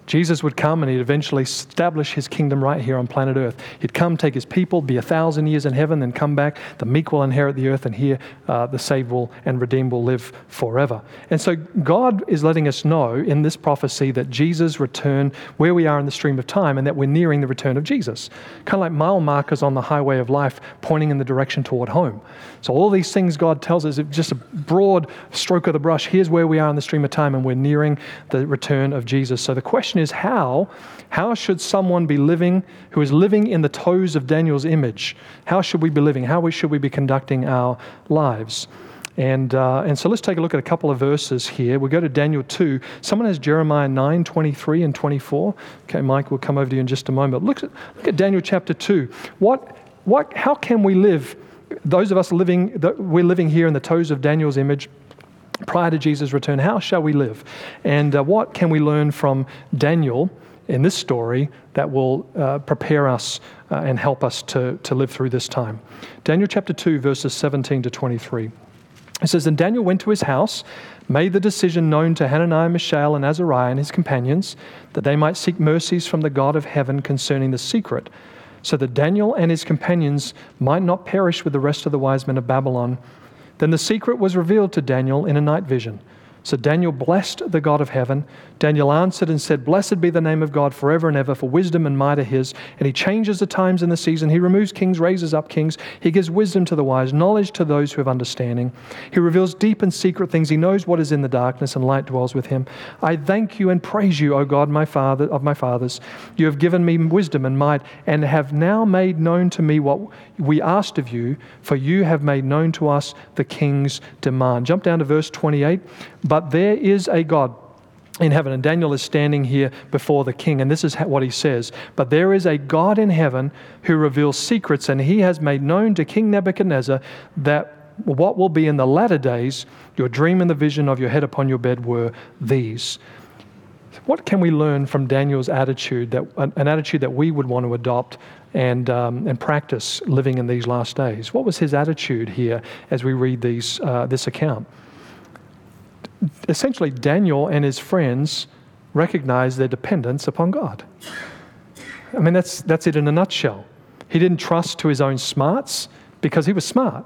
Jesus would come and he'd eventually establish his kingdom right here on planet Earth. He'd come, take his people, be a thousand years in heaven, then come back. The meek will inherit the earth, and here uh, the saved will and redeemed will live forever. And so God is letting us know in this prophecy that Jesus' return, where we are in the stream of time, and that we're nearing the return of Jesus. Kind of like mile markers on the highway of life pointing in the direction toward home. So all these things God tells us, just a broad stroke of the brush, here's where we are in the stream of time, and we're nearing the return of Jesus. So the question is how, how should someone be living who is living in the toes of Daniel's image? How should we be living? How we, should we be conducting our lives? And uh, and so let's take a look at a couple of verses here. We'll go to Daniel two. Someone has Jeremiah nine, twenty-three and twenty-four. Okay, Mike, we'll come over to you in just a moment. Look at, look at Daniel chapter two. What, what, how can we live, those of us living, we're living here in the toes of Daniel's image, prior to Jesus' return, how shall we live? And uh, what can we learn from Daniel in this story that will uh, prepare us uh, and help us to, to live through this time? Daniel chapter two, verses seventeen to twenty-three. It says, "Then Daniel went to his house, made the decision known to Hananiah, Mishael, and Azariah and his companions, that they might seek mercies from the God of heaven concerning the secret, so that Daniel and his companions might not perish with the rest of the wise men of Babylon. Then the secret was revealed to Daniel in a night vision. So Daniel blessed the God of heaven. Daniel answered and said, Blessed be the name of God forever and ever, for wisdom and might are his. And he changes the times and the season. He removes kings, raises up kings. He gives wisdom to the wise, knowledge to those who have understanding. He reveals deep and secret things. He knows what is in the darkness, and light dwells with him. I thank you and praise you, O God, my Father of my fathers. You have given me wisdom and might, and have now made known to me what we asked of you, for you have made known to us the king's demand." Jump down to verse twenty-eight. "But there is a God in heaven," and Daniel is standing here before the king, and this is what he says, "But there is a God in heaven who reveals secrets, and he has made known to King Nebuchadnezzar that what will be in the latter days, your dream and the vision of your head upon your bed were these." What can we learn from Daniel's attitude, that an attitude that we would want to adopt and um, and practice living in these last days? What was his attitude here as we read these uh, this account? Essentially, Daniel and his friends recognized their dependence upon God. I mean, that's that's it in a nutshell. He didn't trust to his own smarts because he was smart.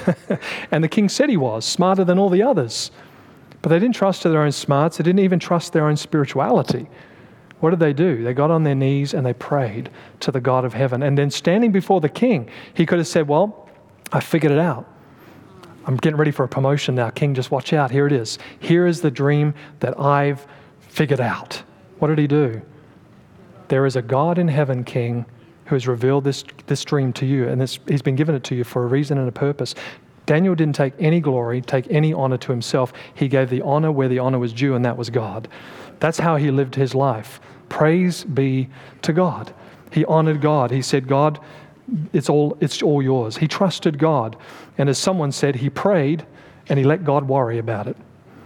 And the king said he was, smarter than all the others. But they didn't trust to their own smarts. They didn't even trust their own spirituality. What did they do? They got on their knees and they prayed to the God of heaven. And then standing before the king, he could have said, well, I figured it out. I'm getting ready for a promotion now. King, just watch out. Here it is. Here is the dream that I've figured out. What did he do? There is a God in heaven, King, who has revealed this, this dream to you. And this, he's been given it to you for a reason and a purpose. Daniel didn't take any glory, take any honor to himself. He gave the honor where the honor was due, and that was God. That's how he lived his life. Praise be to God. He honored God. He said, God, it's all, it's all yours. He trusted God. And as someone said, he prayed and he let God worry about it.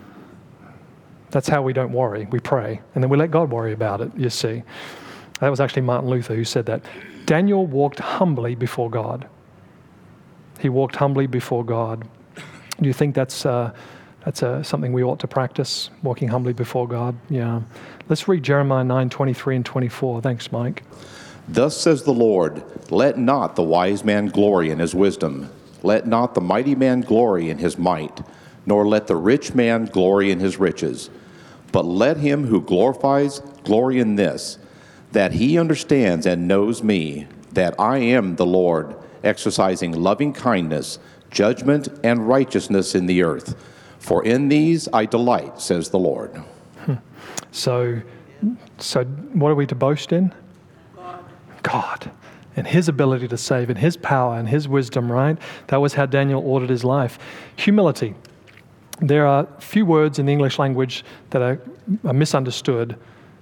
That's how we don't worry. We pray and then we let God worry about it, you see. That was actually Martin Luther who said that. Daniel walked humbly before God. He walked humbly before God. Do you think that's uh, that's uh, something we ought to practice, walking humbly before God? Yeah. Let's read Jeremiah nine, twenty-three and twenty-four. Thanks, Mike. Thus says the Lord, let not the wise man glory in his wisdom, let not the mighty man glory in his might, nor let the rich man glory in his riches, but let him who glorifies glory in this, that he understands and knows me, that I am the Lord, exercising loving kindness, judgment, and righteousness in the earth. For in these I delight, says the Lord. Hmm. So, so what are we to boast in? God. God. And his ability to save, and his power, and his wisdom, right? That was how Daniel ordered his life. Humility. There are few words in the English language that are, are misunderstood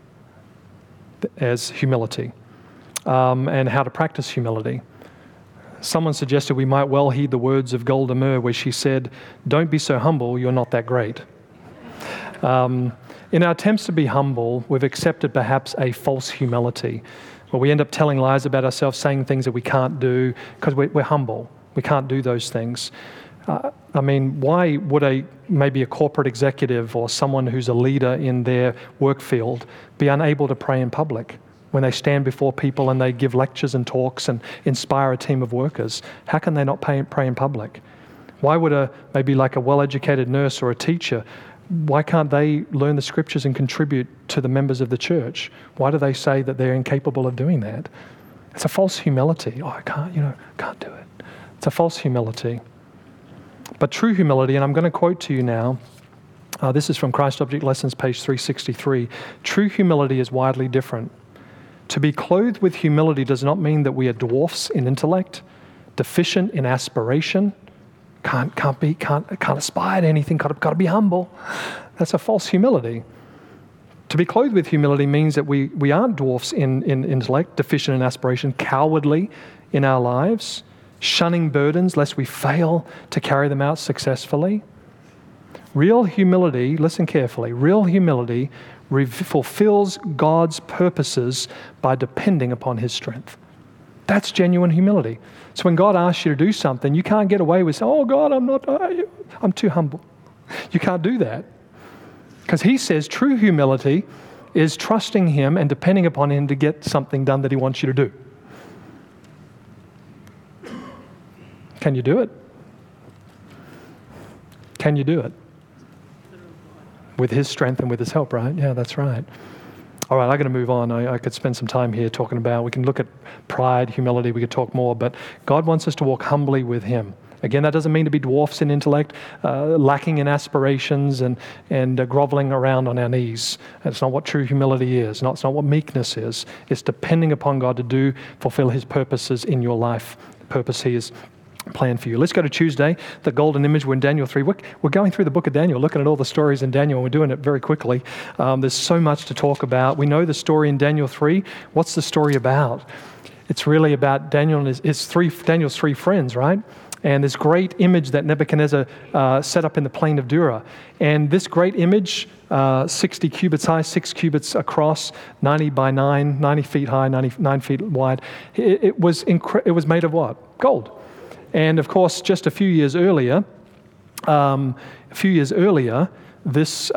as humility, um, and how to practice humility. Someone suggested we might well heed the words of Golda Meir, where she said, don't be so humble, you're not that great. Um, in our attempts to be humble, we've accepted perhaps a false humility, where we end up telling lies about ourselves, saying things that we can't do, because we're, we're humble. We can't do those things. Uh, I mean, why would a maybe a corporate executive or someone who's a leader in their work field be unable to pray in public when they stand before people and they give lectures and talks and inspire a team of workers? How can they not pray, pray in public? Why would a maybe like a well-educated nurse or a teacher, why can't they learn the scriptures and contribute to the members of the church? Why do they say that they're incapable of doing that? It's a false humility. Oh, I can't, you know, can't do it. It's a false humility. But true humility, and I'm going to quote to you now, uh, this is from Christ Object Lessons, page three sixty-three. True humility is widely different. To be clothed with humility does not mean that we are dwarfs in intellect, deficient in aspiration, can't, can't be, can't, can't aspire to anything, got to, got to be humble. That's a false humility. To be clothed with humility means that we, we aren't dwarfs in, in intellect, deficient in aspiration, cowardly in our lives, shunning burdens lest we fail to carry them out successfully. Real humility, listen carefully, real humility re- fulfills God's purposes by depending upon his strength. That's genuine humility. So when God asks you to do something, you can't get away with saying, oh God, I'm not, I'm too humble. You can't do that. Because he says true humility is trusting him and depending upon him to get something done that he wants you to do. Can you do it? Can you do it? With his strength and with his help, right? Yeah, that's right. All right, I'm going to move on. I, I could spend some time here talking about, we can look at pride, humility, we could talk more, but God wants us to walk humbly with him. Again, that doesn't mean to be dwarfs in intellect, uh, lacking in aspirations and, and uh, groveling around on our knees. That's not what true humility is. Not, it's not what meekness is. It's depending upon God to do, fulfill his purposes in your life, the purpose he has planned for you. Let's go to Tuesday, the golden image. We're in Daniel three. We're, we're going through the book of Daniel, looking at all the stories in Daniel, and we're doing it very quickly. Um, there's so much to talk about. We know the story in Daniel three. What's the story about? It's really about Daniel and his, his three, Daniel's three friends, right? And this great image that Nebuchadnezzar uh, set up in the plain of Dura. And this great image, uh, sixty cubits high, six cubits across, ninety by nine, ninety feet high, ninety-nine feet wide, it, it, was incre- it was made of what? Gold. And of course, just a few years earlier, um, a few years earlier, this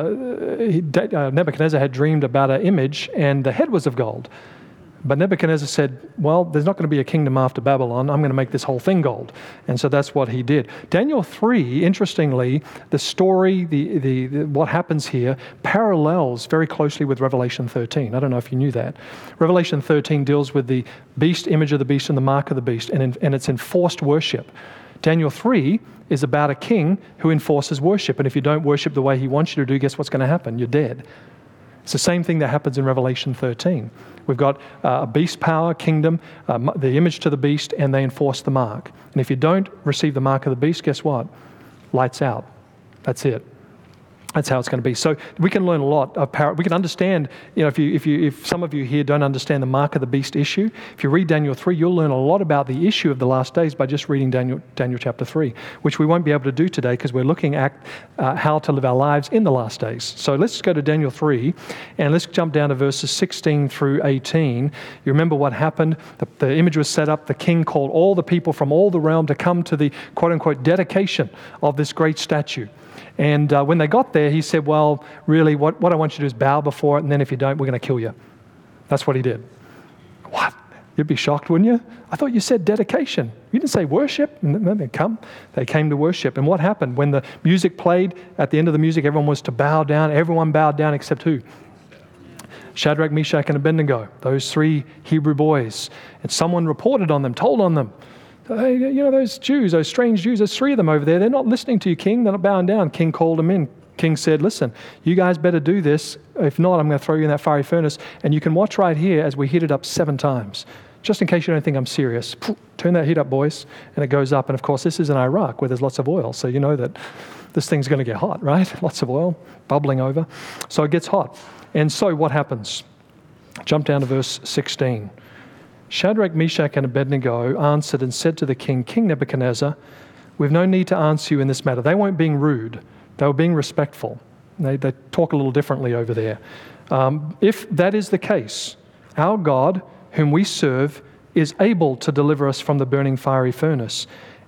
uh, he, uh, Nebuchadnezzar had dreamed about an image, and the head was of gold. But Nebuchadnezzar said, well, there's not going to be a kingdom after Babylon. I'm going to make this whole thing gold. And so that's what he did. Daniel three, interestingly, the story, the, the, the what happens here parallels very closely with Revelation thirteen. I don't know if you knew that. Revelation thirteen deals with the beast, image of the beast, and the mark of the beast, and, in, and it's enforced worship. Daniel three is about a king who enforces worship. And if you don't worship the way he wants you to do, guess what's going to happen? You're dead. It's the same thing that happens in Revelation thirteen. We've got uh, a beast power, kingdom, uh, the image to the beast, and they enforce the mark. And if you don't receive the mark of the beast, guess what? Lights out. That's it. That's how it's going to be. So we can learn a lot of power. We can understand, you know, if you, if you, if some of you here don't understand the mark of the beast issue, if you read Daniel three, you'll learn a lot about the issue of the last days by just reading Daniel, Daniel chapter three, which we won't be able to do today because we're looking at uh, how to live our lives in the last days. So let's go to Daniel three, and let's jump down to verses sixteen through eighteen. You remember what happened? The, the image was set up. The king called all the people from all the realm to come to the quote-unquote dedication of this great statue. And uh, when they got there, he said, well, really, what, what I want you to do is bow before it, and then if you don't, we're going to kill you. That's what he did. What? You'd be shocked, wouldn't you? I thought you said dedication. You didn't say worship. And then they come. They came to worship. And what happened? When the music played, at the end of the music, everyone was to bow down. Everyone bowed down except who? Shadrach, Meshach, and Abednego, those three Hebrew boys. And someone reported on them, told on them. Hey, you know, those Jews, those strange Jews, there's three of them over there. They're not listening to you, king. They're not bowing down. King called them in. King said, listen, you guys better do this. If not, I'm going to throw you in that fiery furnace. And you can watch right here as we heat it up seven times. Just in case you don't think I'm serious. Turn that heat up, boys. And it goes up. And of course, this is in Iraq where there's lots of oil. So you know that this thing's going to get hot, right? Lots of oil bubbling over. So it gets hot. And so what happens? Jump down to verse sixteen. Shadrach, Meshach, and Abednego answered and said to the king, King Nebuchadnezzar, we've no need to answer you in this matter. They weren't being rude. They were being respectful. They, they talk a little differently over there. Um, if that is the case, our God, whom we serve, is able to deliver us from the burning fiery furnace,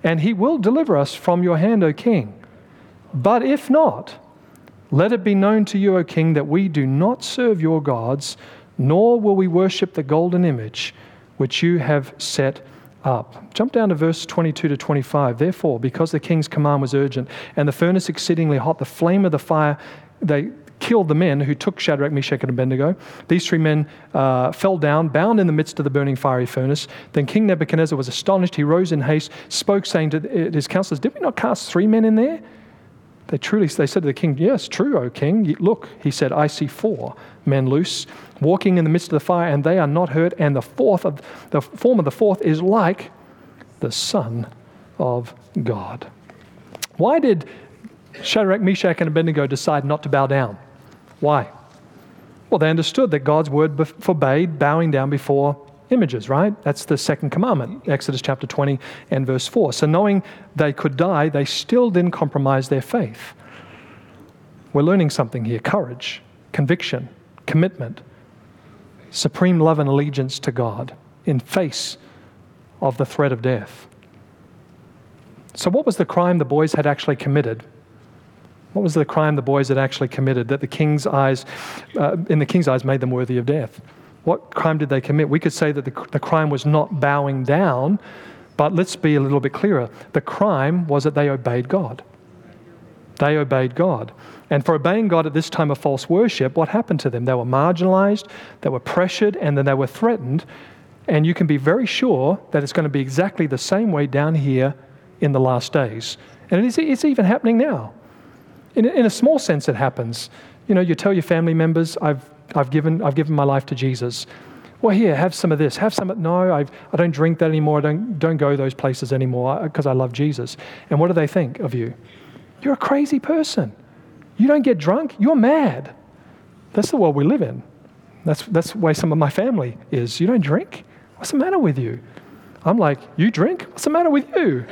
and he will deliver us from your hand, O king. But if not, let it be known to you, O king, that we do not serve your gods, nor will we worship the golden image which you have set up. Jump down to verse twenty-two to twenty-five. Therefore, because the king's command was urgent, and the furnace exceedingly hot, the flame of the fire, they killed the men who took Shadrach, Meshach, and Abednego. These three men uh, fell down, bound in the midst of the burning fiery furnace. Then King Nebuchadnezzar was astonished. He rose in haste, spoke, saying to his counselors, did we not cast three men in there? They truly, they said to the king, yes, true, O king. Look, he said, I see four men loose, walking in the midst of the fire, and they are not hurt. And the fourth of the form of the fourth is like the Son of God. Why did Shadrach, Meshach, and Abednego decide not to bow down? Why? Well, they understood that God's word forbade bowing down before images, right? That's the second commandment, Exodus chapter twenty and verse four. So knowing they could die, they still didn't compromise their faith. We're learning something here: courage, conviction, commitment, supreme love and allegiance to God in face of the threat of death. So what was the crime the boys had actually committed? What was the crime the boys had actually committed that the king's eyes, uh, in the king's eyes, made them worthy of death? What crime did they commit? We could say that the, the crime was not bowing down, but let's be a little bit clearer. The crime was that they obeyed God. They obeyed God. And for obeying God at this time of false worship, what happened to them? They were marginalized, they were pressured, and then they were threatened. And you can be very sure that it's going to be exactly the same way down here in the last days. And it is, it's even happening now. In, in a small sense, it happens. You know, you tell your family members, I've I've given I've given my life to Jesus. Well, here, have some of this. Have some of, no, I've, I don't drink that anymore. I don't, don't go those places anymore because I love Jesus. And what do they think of you? You're a crazy person. You don't get drunk. You're mad. That's the world we live in. That's, that's the way some of my family is. You don't drink? What's the matter with you? I'm like, you drink? What's the matter with you?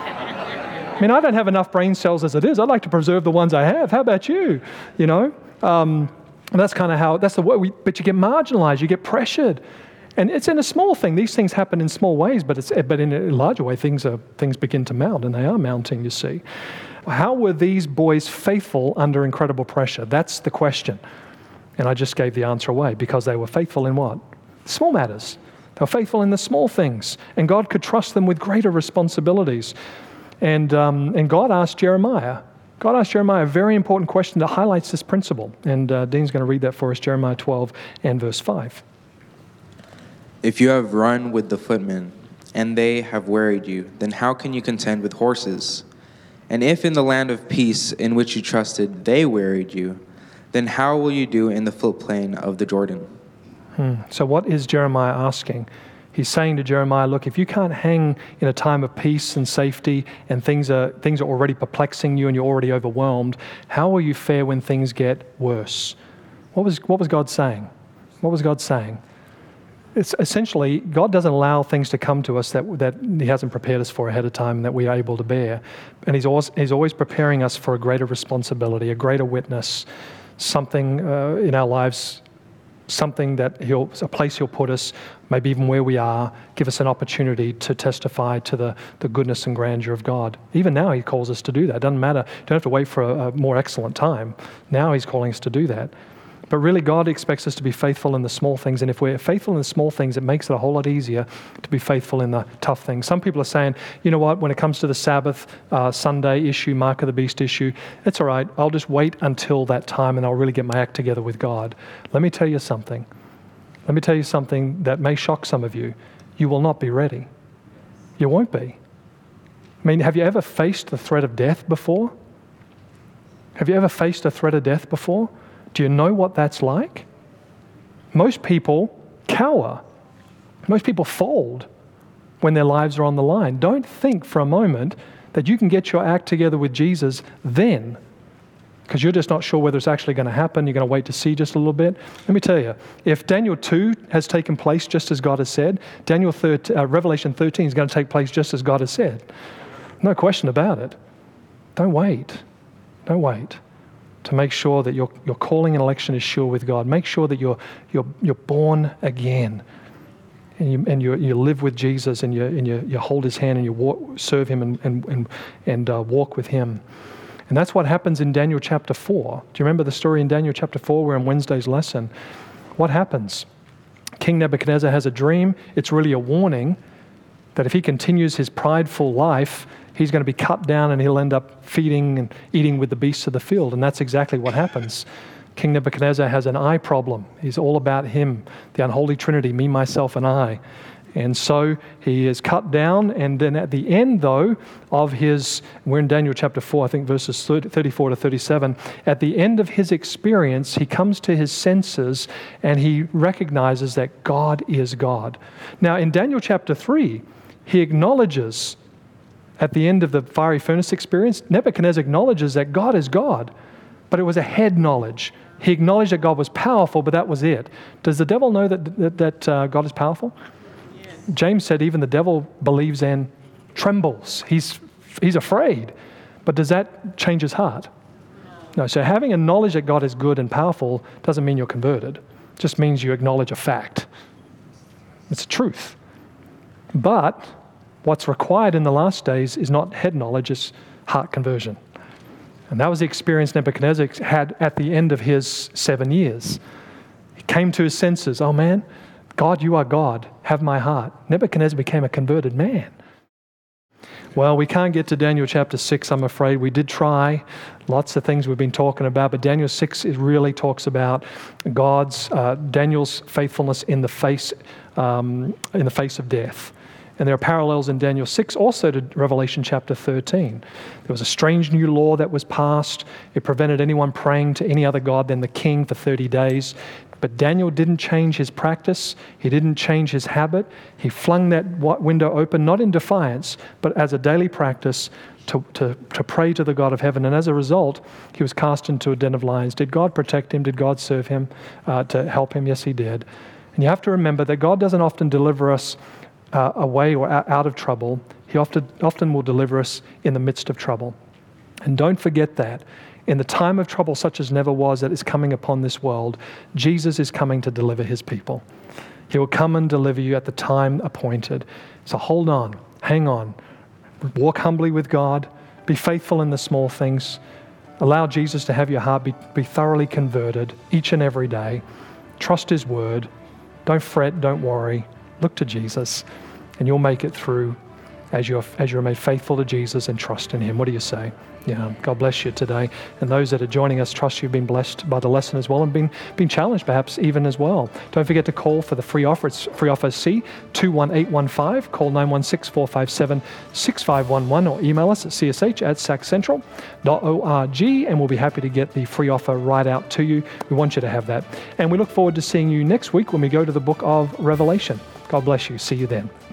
I mean, I don't have enough brain cells as it is. I'd like to preserve the ones I have. How about you? You know? Um, And that's kind of how, that's the way we, but you get marginalized, you get pressured. And it's in a small thing. These things happen in small ways, but it's but in a larger way, things are things begin to mount, and they are mounting, you see. How were these boys faithful under incredible pressure? That's the question. And I just gave the answer away, because they were faithful in what? Small matters. They were faithful in the small things, and God could trust them with greater responsibilities. And um, and God asked Jeremiah, God asked Jeremiah a very important question that highlights this principle. And uh, Dean's going to read that for us, Jeremiah twelve and verse five. If you have run with the footmen, and they have wearied you, then how can you contend with horses? And if in the land of peace in which you trusted they wearied you, then how will you do in the floodplain of the Jordan? Hmm. So what is Jeremiah asking? He's saying to Jeremiah, look, if you can't hang in a time of peace and safety, and things are things are already perplexing you and you're already overwhelmed, how will you fare when things get worse? What was what was God saying? What was God saying? It's essentially, God doesn't allow things to come to us that that He hasn't prepared us for ahead of time, that we are able to bear. And He's always, he's always preparing us for a greater responsibility, a greater witness, something uh, in our lives, something that he'll, a place he'll put us, maybe even where we are, give us an opportunity to testify to the, the goodness and grandeur of God. Even now he calls us to do that. It doesn't matter. You don't have to wait for a, a more excellent time. Now he's calling us to do that. But really, God expects us to be faithful in the small things. And if we're faithful in the small things, it makes it a whole lot easier to be faithful in the tough things. Some people are saying, you know what, when it comes to the Sabbath, uh, Sunday issue, Mark of the Beast issue, it's all right. I'll just wait until that time and I'll really get my act together with God. Let me tell you something. Let me tell you something that may shock some of you. You will not be ready. You won't be. I mean, have you ever faced the threat of death before? Have you ever faced a threat of death before? Do you know what that's like? Most people cower. Most people fold when their lives are on the line. Don't think for a moment that you can get your act together with Jesus then, because you're just not sure whether it's actually going to happen. You're going to wait to see just a little bit. Let me tell you, if Daniel two has taken place just as God has said, Daniel thirteen, uh, Revelation thirteen is going to take place just as God has said. No question about it. Don't wait. Don't wait. To make sure that your, your calling and election is sure with God. Make sure that you're, you're, you're born again and you and you, you live with Jesus, and you and you, you hold his hand, and you walk, serve him and and and, and uh, walk with him. And that's what happens in Daniel chapter four. Do you remember the story in Daniel chapter four? We're in Wednesday's lesson. What happens? King Nebuchadnezzar has a dream. It's really a warning that if he continues his prideful life, he's going to be cut down and he'll end up feeding and eating with the beasts of the field. And that's exactly what happens. King Nebuchadnezzar has an I problem. He's all about him, the unholy trinity, me, myself, and I. And so he is cut down, and then at the end, though, of his, we're in Daniel chapter four, I think verses thirty-four to thirty-seven, at the end of his experience, he comes to his senses, and he recognizes that God is God. Now, in Daniel chapter three, he acknowledges, at the end of the fiery furnace experience, Nebuchadnezzar acknowledges that God is God, but it was a head knowledge. He acknowledged that God was powerful, but that was it. Does the devil know that, that, that uh, God is powerful? James said even the devil believes and trembles. He's he's afraid. But does that change his heart? No. So having a knowledge that God is good and powerful doesn't mean you're converted. It just means you acknowledge a fact. It's a truth. But what's required in the last days is not head knowledge, it's heart conversion. And that was the experience Nebuchadnezzar had at the end of his seven years. He came to his senses. Oh man, God, you are God. Have my heart. Nebuchadnezzar became a converted man. Well, we can't get to Daniel chapter six, I'm afraid. We did try. Lots of things we've been talking about, but Daniel six it really talks about God's, uh, Daniel's faithfulness in the face, um, in the face of death. And there are parallels in Daniel six also to Revelation chapter thirteen. There was a strange new law that was passed. It prevented anyone praying to any other god than the king for thirty days. But Daniel didn't change his practice. He didn't change his habit. He flung that window open, not in defiance, but as a daily practice to, to, to pray to the God of heaven. And as a result, he was cast into a den of lions. Did God protect him? Did God serve him uh, to help him? Yes, he did. And you have to remember that God doesn't often deliver us uh, away or out of trouble. He often, often will deliver us in the midst of trouble. And don't forget that. In the time of trouble such as never was that is coming upon this world, Jesus is coming to deliver his people. He will come and deliver you at the time appointed. So hold on, hang on, walk humbly with God, be faithful in the small things, allow Jesus to have your heart, be, be thoroughly converted each and every day, trust his word, don't fret, don't worry, look to Jesus, and you'll make it through as you're, as you're made faithful to Jesus and trust in him. What do you say? Yeah, God bless you today. And those that are joining us, trust you've been blessed by the lesson as well and been, been challenged perhaps even as well. Don't forget to call for the free offer. It's free offer C, two one eight one five. Call nine one six, four five seven, six five one one or email us at c s h at sac central dot org and we'll be happy to get the free offer right out to you. We want you to have that. And we look forward to seeing you next week when we go to the book of Revelation. God bless you. See you then.